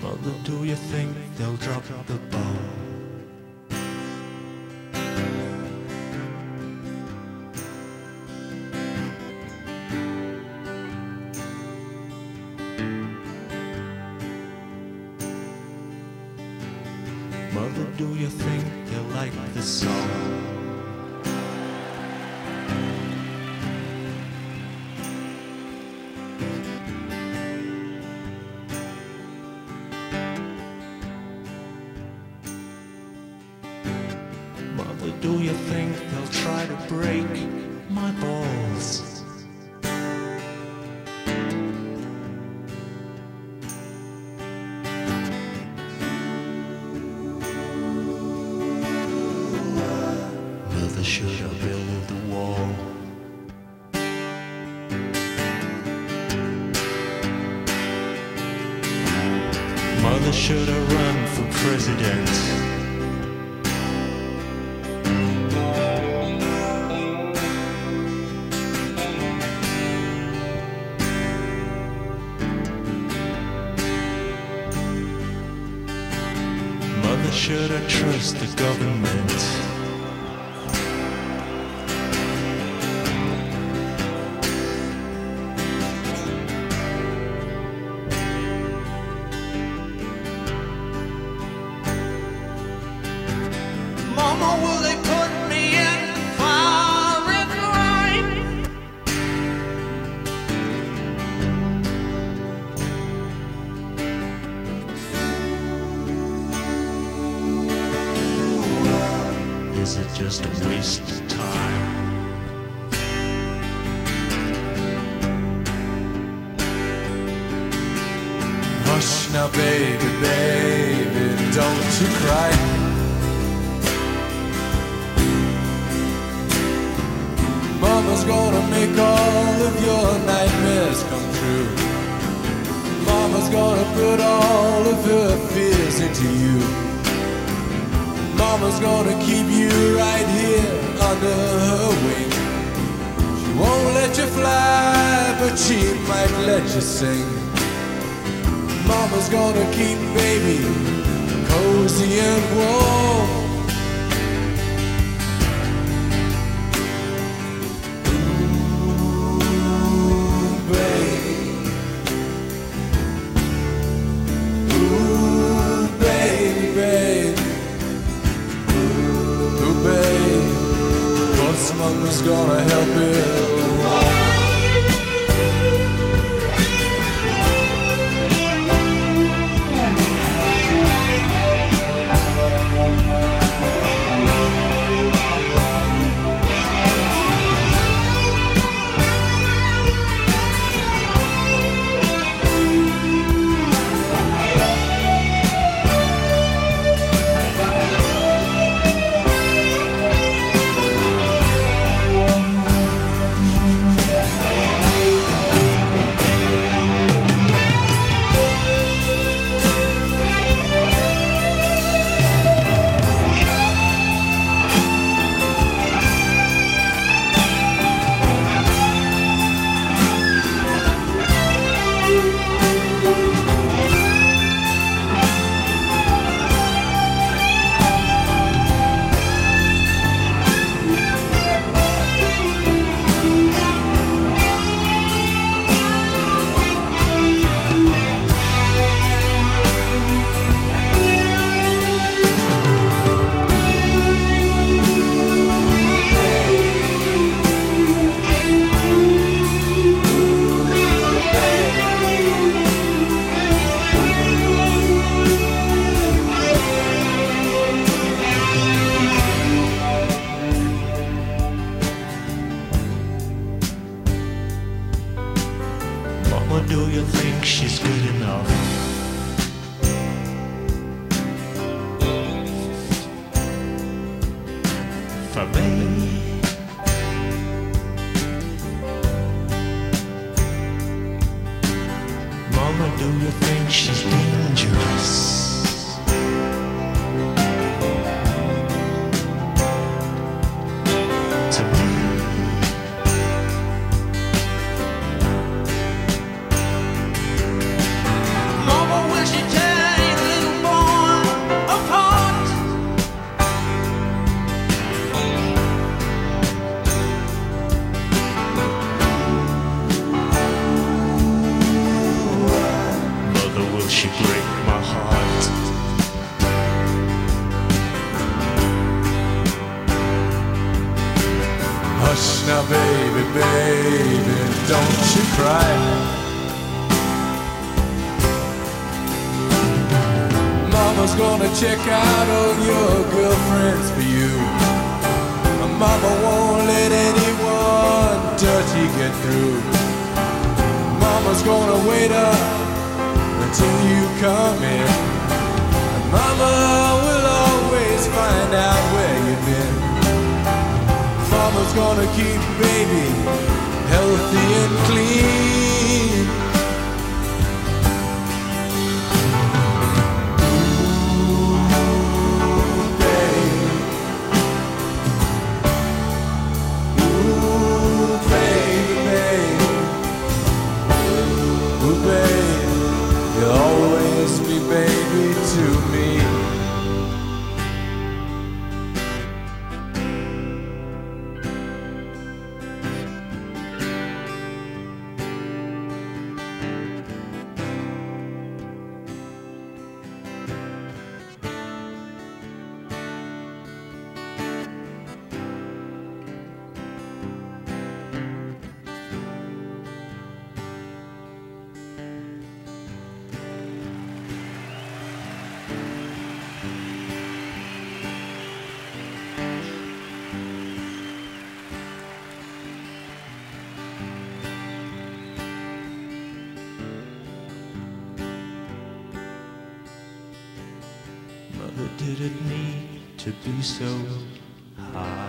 Mother, do you think they'll drop the ball? Mother, do you think they'll like the song? Mother, do you think they'll try to break my balls? Mother, should I build a wall? Mother, should I run for president? Mother, should I trust the government? Mama, will they put me in the firing line? Is it just a waste of time? Hush now, baby, baby, don't you cry. Mama's gonna make all of your nightmares come true. Mama's gonna put all of her fears into you. Mama's gonna keep you right here under her wing. She won't let you fly, but she might let you sing. Mama's gonna keep baby cozy and warm. Mama's gonna help it. Or do you think she's good enough? For me? Mama, do you think she's dangerous? Mama, will she tell Now baby, baby, don't you cry. Mama's gonna check out all your girlfriends for you. Mama won't let anyone dirty get through. Mama's gonna wait up until you come in. And Mama will always find out where you've been. Mama's gonna keep baby healthy and clean. You'll always be baby to me. Mother didn't need to be so high.